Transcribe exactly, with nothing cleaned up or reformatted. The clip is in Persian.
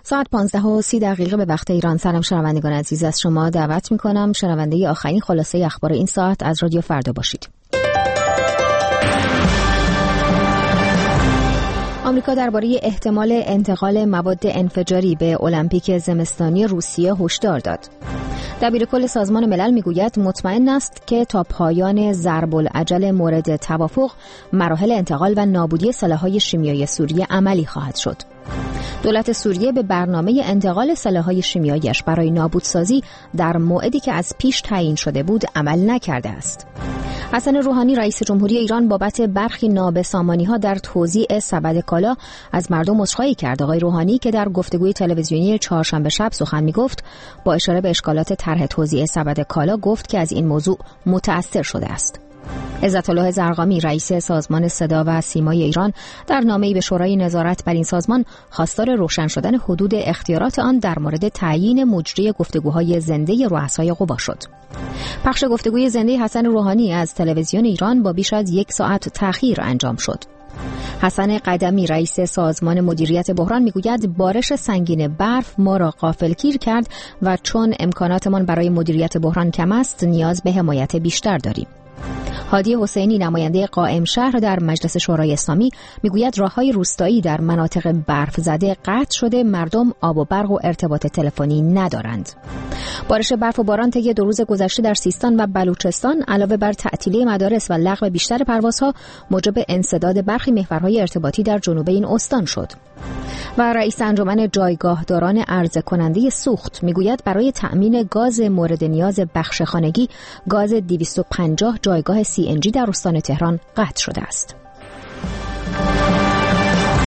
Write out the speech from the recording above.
ساعت پانزده و سی دقیقه به وقت ایران. سلام شنوندگان عزیز، از شما دعوت می‌کنم شنونده آخرین خلاصه اخبار این ساعت از رادیو فردا باشید. آمریکا درباره احتمال انتقال مواد انفجاری به المپیک زمستانی روسیه هشدار داد. دبیرکل سازمان ملل میگوید مطمئن است که تا پایان ضرب العجل مورد توافق مراحل انتقال و نابودی سلاح‌های شیمیایی سوریه عملی خواهد شد. دولت سوریه به برنامه انتقال سلاح‌های شیمیایی‌اش برای نابودسازی در موعدی که از پیش تعیین شده بود عمل نکرده است. حسن روحانی رئیس جمهوری ایران بابت برخی نابسامانی‌ها در توزیع سبد کالا از مردم عذرخواهی کرد. آقای روحانی که در گفتگوی تلویزیونی چهارشنبه شب سخن می‌گفت، با اشاره به اشکالات طرح توزیع سبد کالا گفت که از این موضوع متأثر شده است. عزت الله زرقامی رئیس سازمان صدا و سیمای ایران در نامه‌ای به شورای نظارت بر این سازمان خواستار روشن شدن حدود اختیارات آن در مورد تعیین مجری گفتگوهای زنده رؤسای قوا شد. پخش گفتگوی زنده حسن روحانی از تلویزیون ایران با بیش از یک ساعت تأخیر انجام شد. حسن قدمی رئیس سازمان مدیریت بحران میگوید بارش سنگین برف ما را غافلگیر کرد و چون امکاناتمان برای مدیریت بحران کم است نیاز به حمایت بیشتر داریم. هادی حسینی نماینده قائم شهر در مجلس شورای اسلامی میگوید راههای روستایی در مناطق برف زده قطع شده، مردم آب و برق و ارتباط تلفنی ندارند. بارش برف و باران طی دو روز گذشته در سیستان و بلوچستان علاوه بر تعطیلی مدارس و لغو بیشتر پروازها موجب انسداد برخی محورهای ارتباطی در جنوب این استان شد. و رئیس انجمن جایگاهداران عرضه کننده سوخت میگوید برای تأمین گاز مورد نیاز بخش خانگی گاز دویست و پنجاه جایگاه سی ان جی در استان تهران قطع شده است.